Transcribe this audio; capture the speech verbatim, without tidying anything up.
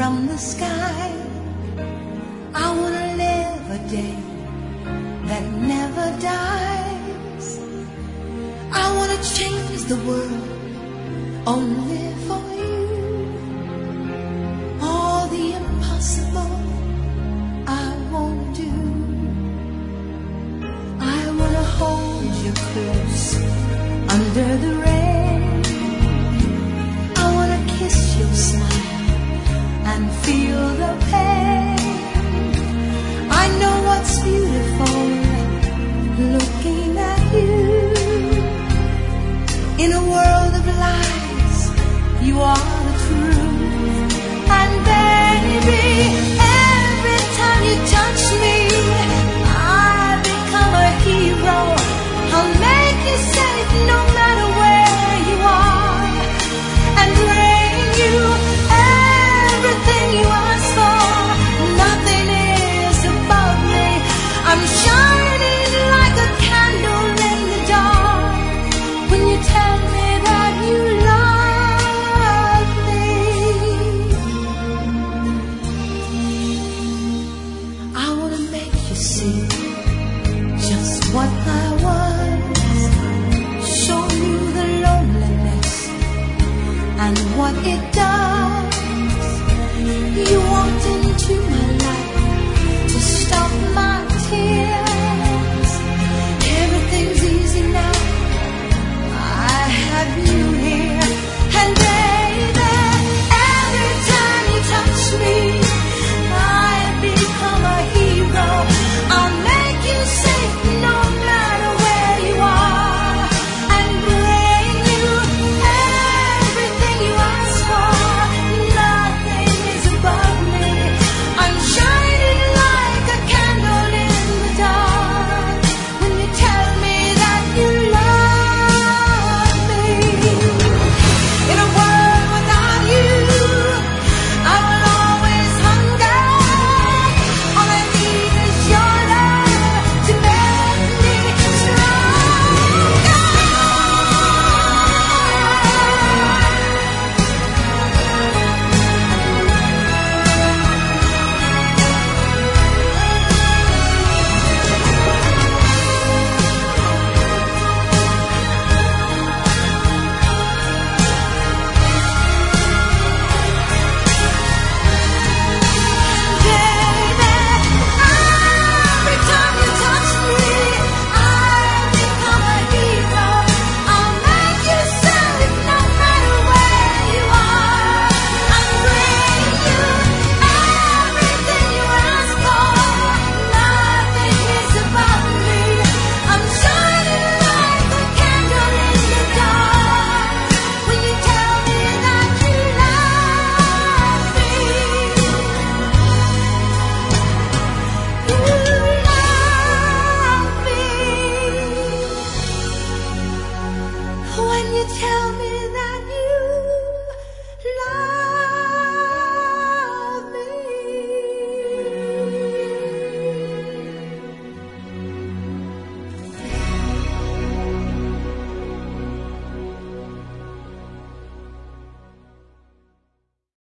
from the sky. I wanna live a day that never dies. I wanna change the world only for you. All the impossible I won't do. I wanna hold you close under the rain. I wanna kiss your smile and feel the pain. I know what's beautiful looking at you. In a world of lies, you are the truth. And baby, every time you touch me, I become a hero. I'll make you safe no matter where you are, and bring you everything you ask for. Nothing is above me. I'm shining like a candle in the dark when you tell me that you love me. I wanna make you see just what I was, show you the loneliness and what it does. You walked into my life to stop my